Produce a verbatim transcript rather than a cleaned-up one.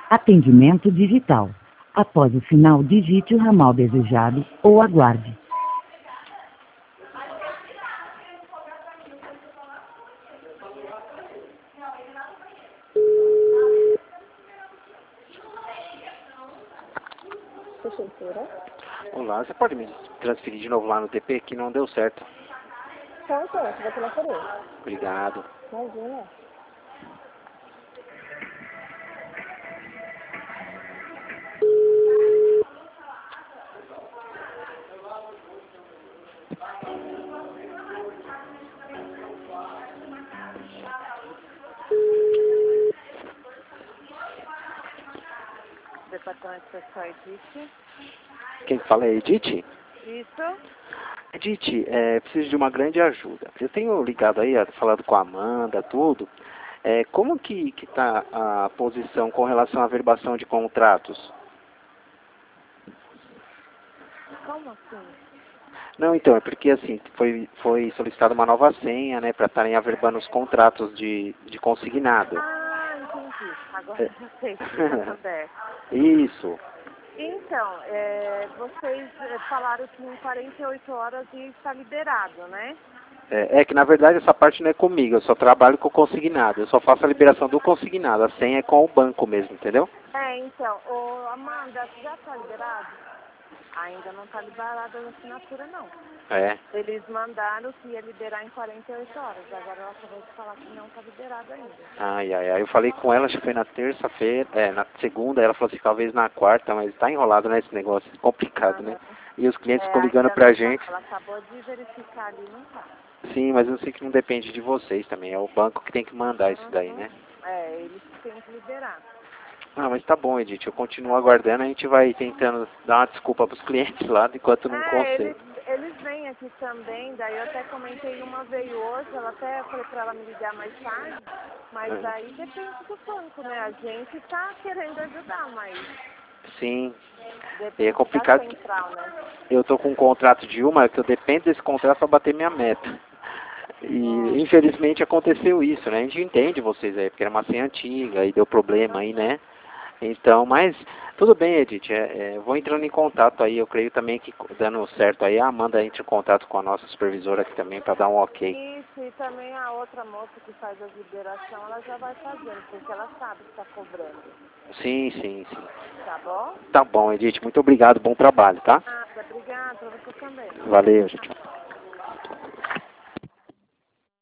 Atendimento digital. Após o sinal, digite o ramal desejado ou aguarde. Prefeitura. Olá, você pode me transferir de novo lá no T P que não deu certo? Só um instante, vou transferir. Obrigado. Imagina. Departamento Pessoal Edith. Quem fala é Edith? Isso. Edith, é, preciso de uma grande ajuda. Eu tenho ligado aí, falado com a Amanda, tudo. É, como que que está a posição com relação à verbação de contratos? Como assim? Não, então, é porque assim, foi, foi solicitada uma nova senha, né, para estarem averbando os contratos de, de consignado. Ah, entendi. Agora É. já sei o que está acontecendo. Isso. Então, é, vocês é, falaram que em quarenta e oito horas ia estar liberado, né? É, é que na verdade essa parte não é comigo, eu só trabalho com o consignado, eu só faço a liberação do consignado, a senha é com o banco mesmo, entendeu? É, então, ô, Amanda, já está liberado? Ainda não está liberada a assinatura, não. É. Eles mandaram que ia liberar em quarenta e oito horas, agora ela acabou de falar que não está liberado ainda. Ai, ai, ai, eu falei com ela, acho que foi na terça-feira, é, na segunda, ela falou assim, talvez na quarta, mas tá enrolado, né, esse negócio, complicado, né? E os clientes É, ficam ligando ainda pra não tá, gente. ela acabou de verificar ali, não tá. Sim, mas eu sei que não depende de vocês também, é o banco que tem que mandar isso daí, Uhum. né? É, eles têm que liberar. Ah, mas tá bom, Edith, eu continuo aguardando, a gente vai tentando dar uma desculpa pros clientes lá, enquanto não É, eles, consegue. eles vêm aqui também, daí eu até comentei, uma veio hoje, ela até falei pra ela me ligar mais tarde, mas Uhum. aí depende do banco, né? A gente tá querendo ajudar, mas Sim, e é depende da complicado que central, né? eu tô com um contrato de uma, que eu dependo desse contrato para bater minha meta. E infelizmente aconteceu isso, né? A gente entende vocês aí, porque era uma senha antiga e deu problema aí, né? Então, mas tudo bem, Edith, é, é, vou entrando em contato aí, eu creio também que dando certo aí, a Amanda entra em contato com a nossa supervisora aqui também para dar um ok. Isso, e também a outra moça que faz as liberações, ela já vai fazendo, porque ela sabe que está cobrando. Sim, sim, sim. Tá bom? Tá bom, Edith, muito obrigado, bom trabalho, tá? Nada, obrigada, pra você também. Valeu, gente.